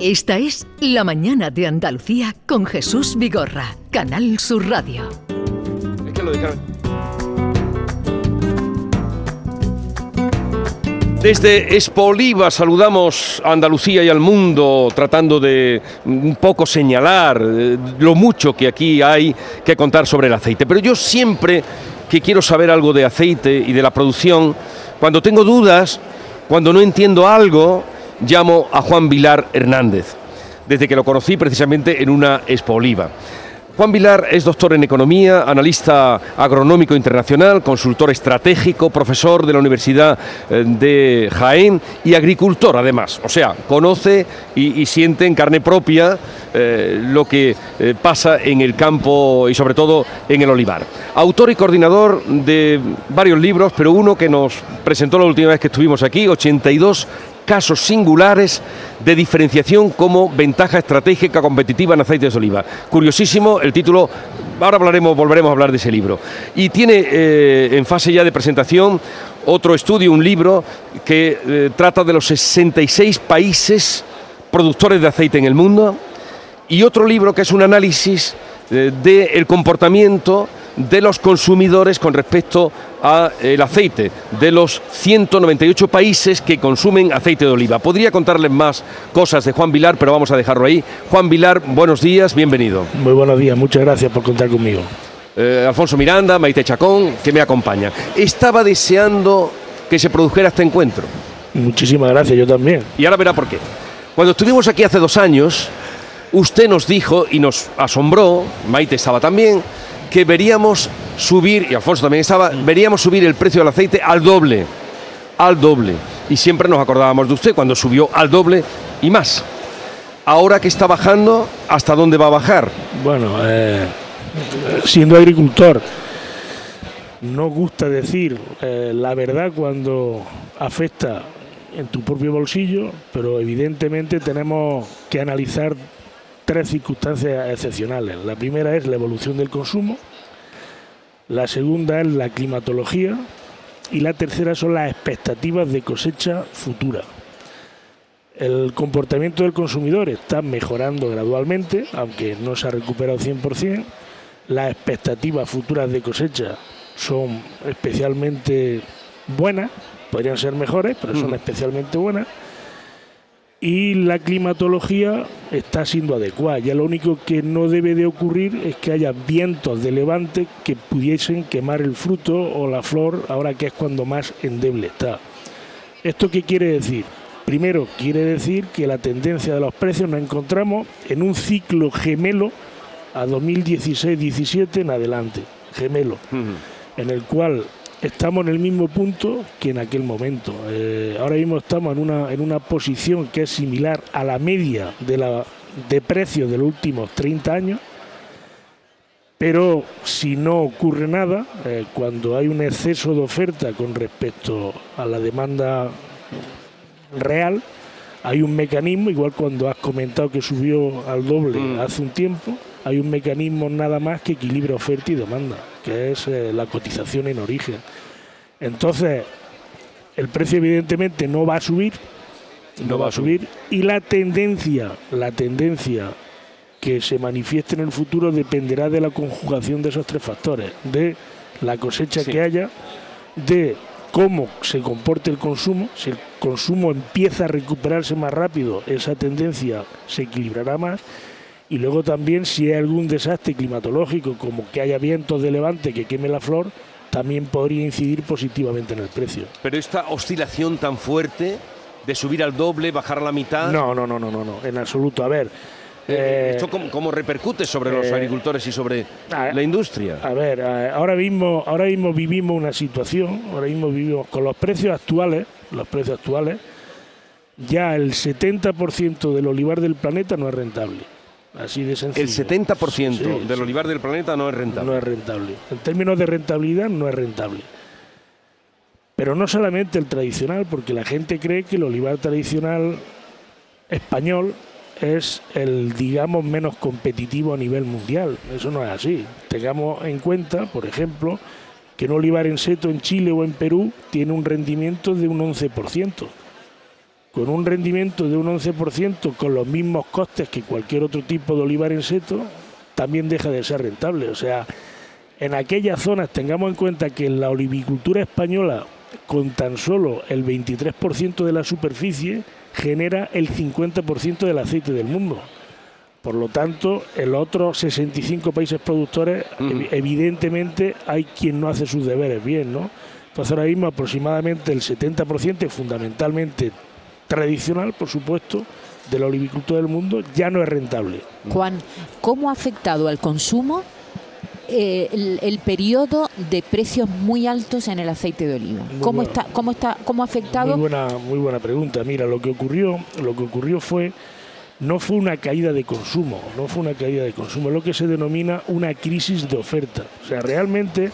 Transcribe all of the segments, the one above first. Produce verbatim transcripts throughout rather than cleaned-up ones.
Esta es La Mañana de Andalucía con Jesús Vigorra, Canal Sur Radio. Es que lo de... Desde Expo-Oliva saludamos a Andalucía y al mundo, tratando de un poco señalar lo mucho que aquí hay que contar sobre el aceite. Pero yo siempre que quiero saber algo de aceite y de la producción, cuando tengo dudas, cuando no entiendo algo, llamo a Juan Vilar Hernández, desde que lo conocí precisamente en una Expo-Oliva. Juan Vilar es doctor en Economía, analista agronómico internacional, consultor estratégico, profesor de la Universidad de Jaén y agricultor además. O sea, conoce y, y siente en carne propia eh, lo que eh, pasa en el campo y sobre todo en el olivar. Autor y coordinador de varios libros, pero uno que nos presentó la última vez que estuvimos aquí, ochenta y dos casos singulares de diferenciación como ventaja estratégica competitiva en aceites de oliva. Curiosísimo el título, ahora hablaremos, volveremos a hablar de ese libro. Y tiene eh, en fase ya de presentación otro estudio, un libro que eh, trata de los sesenta y seis países productores de aceite en el mundo, y otro libro que es un análisis eh, del comportamiento de los consumidores con respecto al aceite, de los ciento noventa y ocho países que consumen aceite de oliva. Podría contarles más cosas de Juan Vilar, pero vamos a dejarlo ahí. Juan Vilar, buenos días, bienvenido. Muy buenos días, muchas gracias por contar conmigo. Eh, Alfonso Miranda, Maite Chacón, que me acompaña. Estaba deseando que se produjera este encuentro. Muchísimas gracias, yo también. Y ahora verá por qué. Cuando estuvimos aquí hace dos años, usted nos dijo y nos asombró, Maite estaba también, que veríamos subir, y Alfonso también estaba, veríamos subir el precio del aceite al doble, al doble. Y siempre nos acordábamos de usted cuando subió al doble y más. Ahora que está bajando, ¿hasta dónde va a bajar? Bueno, eh, siendo agricultor, no gusta decir eh, la verdad cuando afecta en tu propio bolsillo, pero evidentemente tenemos que analizar tres circunstancias excepcionales. La primera es la evolución del consumo, la segunda es la climatología y la tercera son las expectativas de cosecha futura. El comportamiento del consumidor está mejorando gradualmente, aunque no se ha recuperado cien por ciento. Las expectativas futuras de cosecha son especialmente buenas, podrían ser mejores, pero son especialmente buenas. Y la climatología está siendo adecuada. Ya lo único que no debe de ocurrir es que haya vientos de levante que pudiesen quemar el fruto o la flor, ahora que es cuando más endeble está. ¿Esto qué quiere decir? Primero, quiere decir que la tendencia de los precios nos encontramos en un ciclo gemelo a dos mil dieciséis diecisiete en adelante, gemelo, uh-huh. en el cual estamos en el mismo punto que en aquel momento. Eh, ahora mismo estamos en una, en una posición que es similar a la media de, la, de precios de los últimos treinta años, pero si no ocurre nada, eh, cuando hay un exceso de oferta con respecto a la demanda real, hay un mecanismo, igual cuando has comentado que subió al doble mm. hace un tiempo, hay un mecanismo nada más que equilibra oferta y demanda, que es eh, la cotización en origen. Entonces, el precio evidentemente no va a subir, no, no va a subir, y la tendencia, la tendencia que se manifieste en el futuro dependerá de la conjugación de esos tres factores, de la cosecha sí. que haya, de cómo se comporte el consumo. Si el consumo empieza a recuperarse más rápido, esa tendencia se equilibrará más. Y luego también si hay algún desastre climatológico, como que haya vientos de levante que queme la flor, también podría incidir positivamente en el precio. Pero esta oscilación tan fuerte de subir al doble, bajar a la mitad... No, no, no, no, no, no en absoluto. A ver... Eh, ¿Esto cómo, cómo repercute sobre eh, los agricultores y sobre a, la industria? A ver, a, ahora mismo, ahora mismo vivimos una situación, ahora mismo vivimos con los precios actuales, los precios actuales, ya el setenta por ciento del olivar del planeta no es rentable. Así de sencillo. El setenta por ciento sí, del sí. olivar del planeta no es rentable. No es rentable. En términos de rentabilidad no es rentable. Pero no solamente el tradicional, porque la gente cree que el olivar tradicional español es el, digamos, menos competitivo a nivel mundial. Eso no es así. Tengamos en cuenta, por ejemplo, que un olivar en seto en Chile o en Perú tiene un rendimiento de un once por ciento. con un rendimiento de un once por ciento con los mismos costes que cualquier otro tipo de olivar en seto, también deja de ser rentable. O sea, en aquellas zonas tengamos en cuenta que en la olivicultura española, con tan solo el veintitrés por ciento de la superficie, genera el cincuenta por ciento del aceite del mundo. Por lo tanto, en los otros sesenta y cinco países productores, uh-huh. evidentemente hay quien no hace sus deberes bien, ¿no? Entonces ahora mismo aproximadamente el setenta por ciento, fundamentalmente tradicional, por supuesto, de la olivicultura del mundo, ya no es rentable. Juan, ¿cómo ha afectado al consumo eh, el, el periodo de precios muy altos en el aceite de oliva? Muy ¿Cómo bueno. está, cómo está, cómo ha afectado? Muy buena, muy buena pregunta. Mira, lo que ocurrió, lo que ocurrió fue, no fue una caída de consumo, no fue una caída de consumo, es lo que se denomina una crisis de oferta. O sea, realmente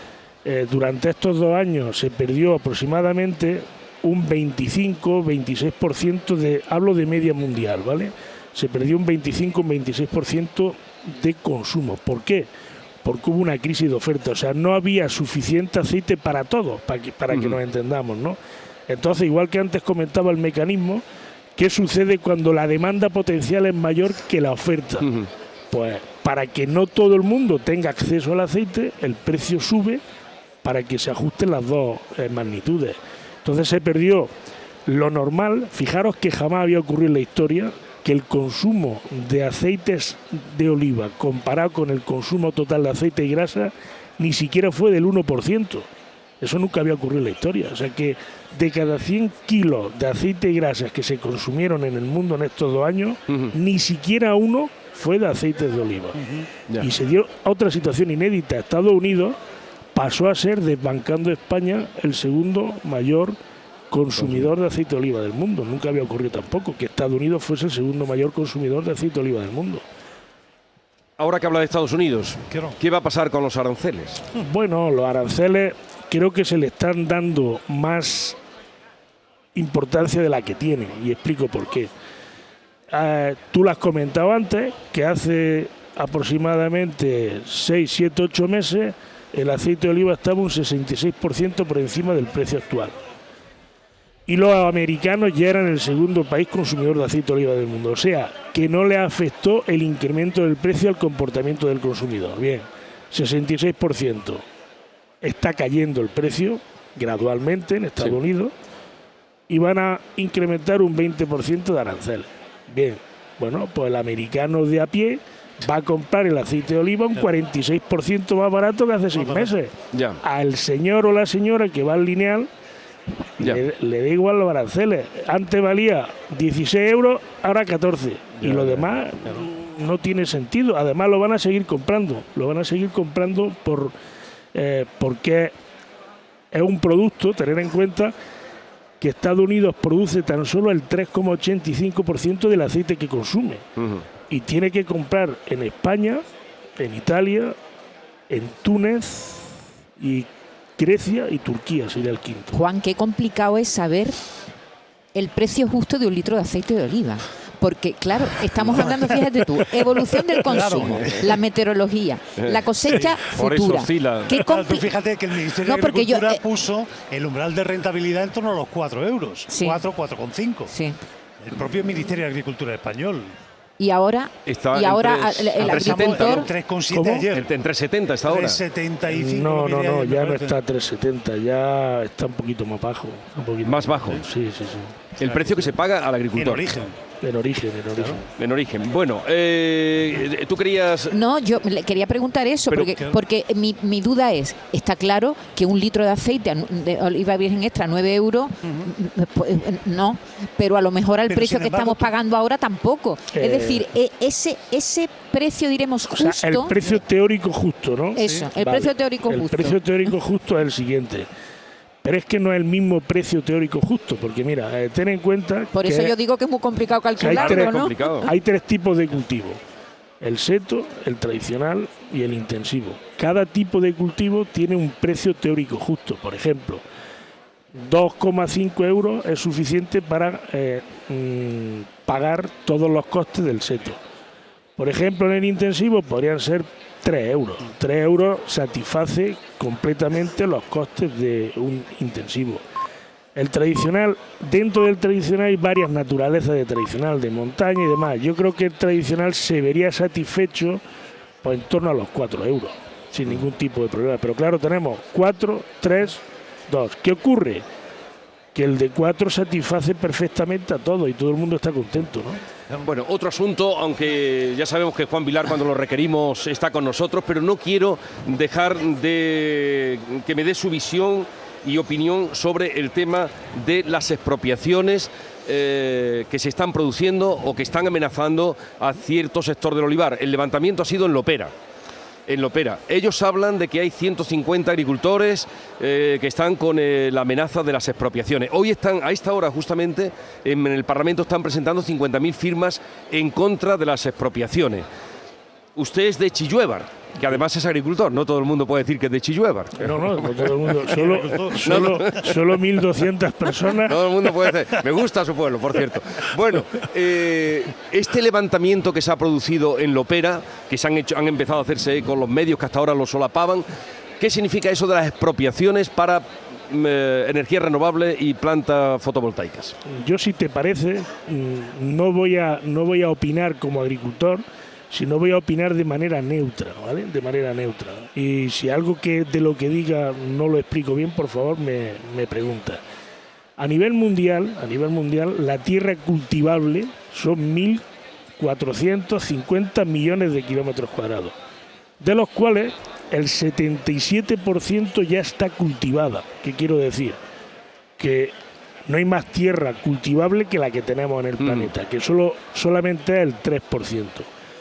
eh, durante estos dos años se perdió aproximadamente un veinticinco, veintiséis por ciento de, hablo de media mundial, ¿vale? Se perdió un veinticinco, veintiséis por ciento de consumo. ¿Por qué? Porque hubo una crisis de oferta, o sea, no había suficiente aceite para todos, para que, para uh-huh. que nos entendamos, ¿no? Entonces, igual que antes comentaba el mecanismo, ¿qué sucede cuando la demanda potencial es mayor que la oferta? Uh-huh. Pues para que no todo el mundo tenga acceso al aceite, el precio sube para que se ajusten las dos eh, magnitudes. Entonces se perdió lo normal. Fijaros que jamás había ocurrido en la historia que el consumo de aceites de oliva comparado con el consumo total de aceite y grasa ni siquiera fue del uno por ciento. Eso nunca había ocurrido en la historia. O sea que de cada cien kilos de aceite y grasas que se consumieron en el mundo en estos dos años, uh-huh. ni siquiera uno fue de aceites de oliva. Uh-huh. Yeah. Y se dio otra situación inédita. Estados Unidos pasó a ser, desbancando España, el segundo mayor consumidor de aceite de oliva del mundo. Nunca había ocurrido tampoco que Estados Unidos fuese el segundo mayor consumidor de aceite de oliva del mundo. Ahora que habla de Estados Unidos, ¿qué va a pasar con los aranceles? Bueno, los aranceles creo que se le están dando más importancia de la que tienen, y explico por qué. Eh, tú lo has comentado antes, que hace aproximadamente seis, siete, ocho meses el aceite de oliva estaba un sesenta y seis por ciento por encima del precio actual. Y los americanos ya eran el segundo país consumidor de aceite de oliva del mundo. O sea, que no le afectó el incremento del precio al comportamiento del consumidor. Bien, sesenta y seis por ciento. Está cayendo el precio gradualmente en Estados sí. Unidos y van a incrementar un veinte por ciento de aranceles. Bien, bueno, pues el americano de a pie va a comprar el aceite de oliva un cuarenta y seis por ciento más barato que hace seis meses. Ya. Al señor o la señora que va al lineal le, le da igual los aranceles. Antes valía dieciséis euros, ahora catorce. Ya, y lo demás ya. no tiene sentido. Además lo van a seguir comprando. Lo van a seguir comprando por eh, porque es un producto, tener en cuenta que Estados Unidos produce tan solo el tres coma ochenta y cinco por ciento del aceite que consume. Uh-huh. Y tiene que comprar en España, en Italia, en Túnez y Grecia y Turquía, sería el quinto. Juan, qué complicado es saber el precio justo de un litro de aceite de oliva. Porque, claro, estamos hablando, fíjate tú, evolución del consumo, claro. la meteorología, la cosecha sí, futura. Por eso oscila. ¿Qué compli- tú fíjate que el Ministerio no, de Agricultura yo, eh, puso el umbral de rentabilidad en torno a los cuatro euros. Sí. cuatro, cuatro coma cinco. Sí. El propio Ministerio de Agricultura español. Y ahora, está y ahora tres, el, el agricultor... tres coma siete ayer. En tres setenta está ahora. tres setenta y cinco. No, no, no, ya no está tres setenta, ya está un poquito más bajo. Un poquito más bajo. Sí, sí, sí. El precio que se paga al agricultor. En origen. En origen, en origen. En origen. Bueno, eh, tú querías... No, yo le quería preguntar eso, pero, porque, porque mi, mi duda es, está claro que un litro de aceite de oliva virgen extra, nueve euros, uh-huh. pues, no, pero a lo mejor al pero precio que embargo, estamos pagando ahora tampoco. Eh, es decir, ese ese precio, diremos, justo... O sea, el precio teórico justo, ¿no? Eso, sí. el vale. precio teórico el justo. El precio teórico justo es el siguiente. Pero es que no es el mismo precio teórico justo, porque mira, eh, ten en cuenta... Por que eso yo digo que es muy complicado calcularlo, hay tres, ¿no? Complicado. Hay tres tipos de cultivo, el seto, el tradicional y el intensivo. Cada tipo de cultivo tiene un precio teórico justo. Por ejemplo, dos coma cinco euros es suficiente para eh, mmm, pagar todos los costes del seto. Por ejemplo, en el intensivo podrían ser tres euros. tres euros satisface completamente los costes de un intensivo. El tradicional, dentro del tradicional hay varias naturalezas de tradicional, de montaña y demás. Yo creo que el tradicional se vería satisfecho pues, en torno a los cuatro euros, sin ningún tipo de problema. Pero claro, tenemos cuatro, tres, dos. ¿Qué ocurre? Que el de cuatro satisface perfectamente a todo y todo el mundo está contento, ¿no? Bueno, otro asunto, aunque ya sabemos que Juan Vilar cuando lo requerimos está con nosotros, pero no quiero dejar de que me dé su visión y opinión sobre el tema de las expropiaciones eh, que se están produciendo o que están amenazando a cierto sector del olivar. El levantamiento ha sido en Lopera. En Lopera. Ellos hablan de que hay ciento cincuenta agricultores eh, que están con eh, la amenaza de las expropiaciones. Hoy están, a esta hora justamente, en el Parlamento están presentando cincuenta mil firmas en contra de las expropiaciones. Usted es de Chilluévar, que además es agricultor, no todo el mundo puede decir que es de Chilluévar. No, no, no todo el mundo, solo, solo, solo mil doscientas personas. Todo el mundo puede decir, me gusta su pueblo, por cierto. Bueno, eh, este levantamiento que se ha producido en Lopera, que se han, hecho, han empezado a hacerse con los medios que hasta ahora lo solapaban, ¿qué significa eso de las expropiaciones para eh, energías renovables y plantas fotovoltaicas? Yo, si te parece, no voy a, no voy a opinar como agricultor, si no voy a opinar de manera neutra, ¿vale? De manera neutra. Y si algo que de lo que diga no lo explico bien, por favor me, me pregunta. A nivel mundial, a nivel mundial, la tierra cultivable son mil cuatrocientos cincuenta millones de kilómetros cuadrados, de los cuales el setenta y siete por ciento ya está cultivada. ¿Qué quiero decir? Que no hay más tierra cultivable que la que tenemos en el mm. planeta, que solo solamente es el tres por ciento.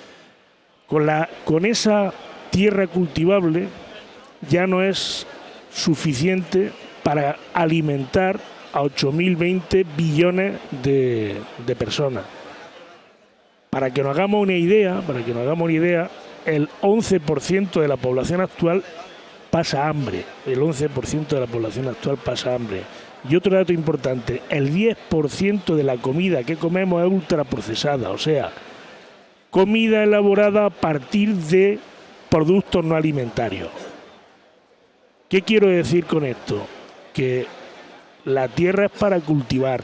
Con, la, con esa tierra cultivable ya no es suficiente para alimentar a ocho mil veinte billones de, de personas. Para que nos hagamos una idea, para que nos hagamos una idea, el once por ciento de la población actual pasa hambre. El once por ciento de la población actual pasa hambre. Y otro dato importante, el diez por ciento de la comida que comemos es ultraprocesada, o sea, comida elaborada a partir de productos no alimentarios. ¿Qué quiero decir con esto? Que la tierra es para cultivar.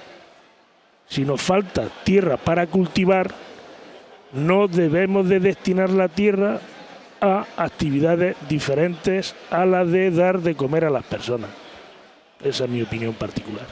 Si nos falta tierra para cultivar, no debemos de destinar la tierra a actividades diferentes a la de dar de comer a las personas. Esa es mi opinión particular.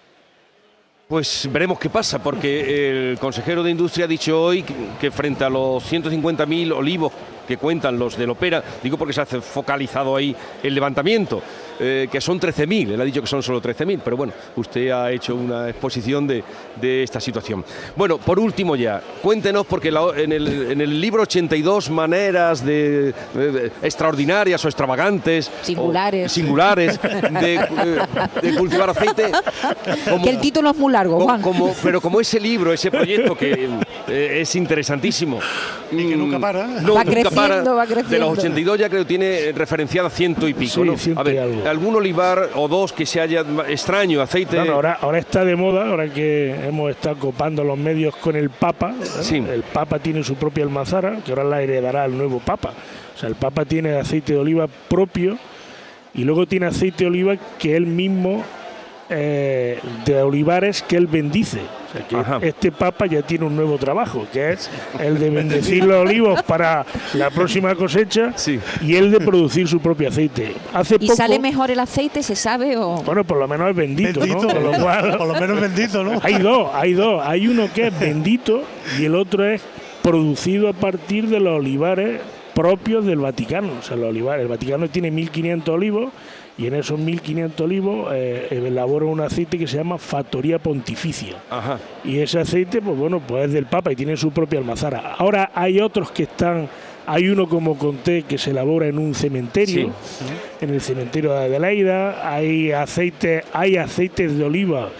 Pues veremos qué pasa, porque el consejero de Industria ha dicho hoy que frente a los ciento cincuenta mil olivos que cuentan los de Lopera, digo porque se ha focalizado ahí el levantamiento, eh, que son trece mil, él ha dicho que son solo trece mil, pero bueno, usted ha hecho una exposición de, de esta situación. Bueno, por último ya, cuéntenos, porque la, en, el, en el libro ochenta y dos maneras de, de, de extraordinarias o extravagantes, singulares, o singulares de, de cultivar aceite. Como, que el título es muy largo, Juan. Como, como, pero como ese libro, ese proyecto que eh, es interesantísimo. Y que nunca para. No, va nunca creciendo, para. va creciendo. De los ochenta y dos ya creo que tiene referenciada ciento y pico, sí, ¿no? ciento A ver, y algo. algún olivar o dos que se haya extraño, aceite. Bueno, ahora, ahora está de moda, ahora que hemos estado copando los medios con el Papa. ¿eh? Sí. El Papa tiene su propia almazara, que ahora la heredará el nuevo Papa. O sea, el Papa tiene aceite de oliva propio y luego tiene aceite de oliva que él mismo, eh, de olivares que él bendice. O sea, que Ajá. este Papa ya tiene un nuevo trabajo, que es el de bendecir los olivos para la próxima cosecha, sí, y el de producir su propio aceite. Hace ¿Y poco, sale mejor el aceite, se sabe? O... Bueno, por lo menos es bendito, bendito, ¿no? Por lo, cual, por lo menos bendito, ¿no? Hay dos, hay dos. Hay uno que es bendito y el otro es producido a partir de los olivares propios del Vaticano. O sea, los olivares, el Vaticano tiene mil quinientos olivos y en esos mil quinientos olivos eh, elabora un aceite que se llama Factoría Pontificia. Ajá. Y ese aceite, pues bueno, pues es del Papa y tiene su propia almazara. Ahora hay otros que están, hay uno, como conté, que se elabora en un cementerio, sí, en el cementerio de Adelaida. Hay aceites, hay aceites de oliva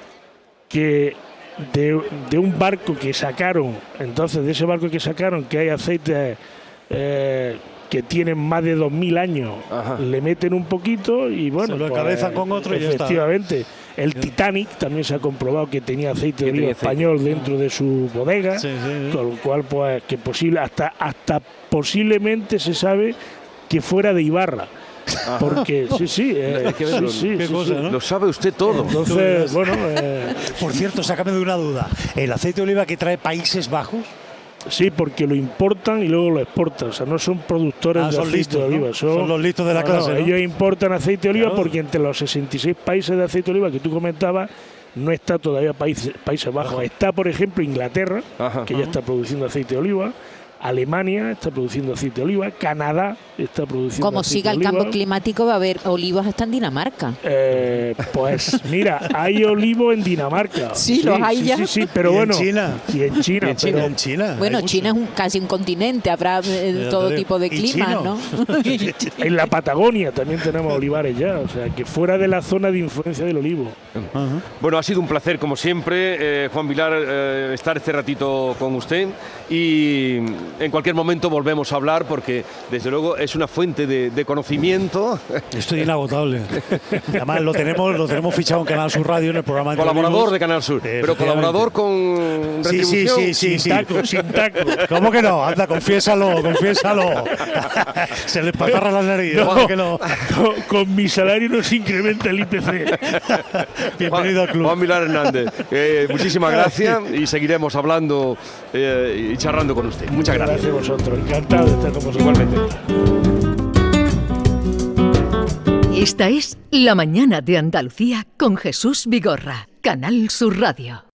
que de, de un barco que sacaron, entonces de ese barco que sacaron, que hay aceites eh, que tienen más de dos mil años, Ajá. le meten un poquito y bueno, se lo encabezan pues, con otro y efectivamente. Ya está. El Titanic también se ha comprobado que tenía aceite de oliva español dentro de su bodega, sí, sí, sí. con lo cual pues que posible hasta hasta posiblemente se sabe que fuera de Ibarra. Porque, sí, sí, eh, Hay que verlo. sí, sí, Qué sí, cosa, sí. ¿no? Lo sabe usted todo. Entonces, bueno, eh, Por cierto, sácame de una duda. ¿El aceite de oliva que trae Países Bajos? sí, porque lo importan y luego lo exportan. O sea, no son productores Ah, de son aceite listos, de oliva. ¿no? Son, Son los listos de la no, clase, no, ¿no? Ellos importan aceite de oliva Claro. porque entre los sesenta y seis países de aceite de oliva que tú comentabas, no está todavía Países, Países Bajos. Está, por ejemplo, Inglaterra, Ajá. que ya está produciendo aceite de oliva. Alemania está produciendo aceite de oliva. Canadá está produciendo Como aceite siga de el oliva. cambio climático, va a haber olivos hasta en Dinamarca. Eh, pues mira, hay olivo en Dinamarca. Sí, los hay sí, ya. Sí, sí, pero ¿Y en bueno. China? Y en China. Y en China. pero- En China. Bueno, hay China es mucho. un, casi un continente, habrá eh, Ya todo te digo. tipo de ¿Y climas, chino? ¿no? En la Patagonia también tenemos olivares ya, o sea, que fuera de la zona de influencia del olivo. Ajá. Bueno, ha sido un placer, como siempre, eh, Juan Vilar, eh, estar este ratito con usted y en cualquier momento volvemos a hablar porque, desde luego, es una fuente de, de conocimiento. Estoy inagotable. Además, lo tenemos, lo tenemos fichado en Canal Sur Radio en el programa Entre Colaborador Amigos. de Canal Sur, pero Efectivamente. colaborador con Sí, sí, retribución. sí, sí, sin sí. taco, sin taco. ¿Cómo que no? Anda, confiésalo, confiésalo. Se le patarra la nariz. No, ¿Cómo que no? con, con mi salario no se incrementa el I P C. Bienvenido al club. Juan Vilar Hernández, eh, muchísimas gracias y seguiremos hablando eh, y charlando con usted. Muchas gracias. Gracias a vosotros, encantado de estar con vosotros. Igualmente. Esta es La Mañana de Andalucía con Jesús Vigorra, Canal Sur Radio.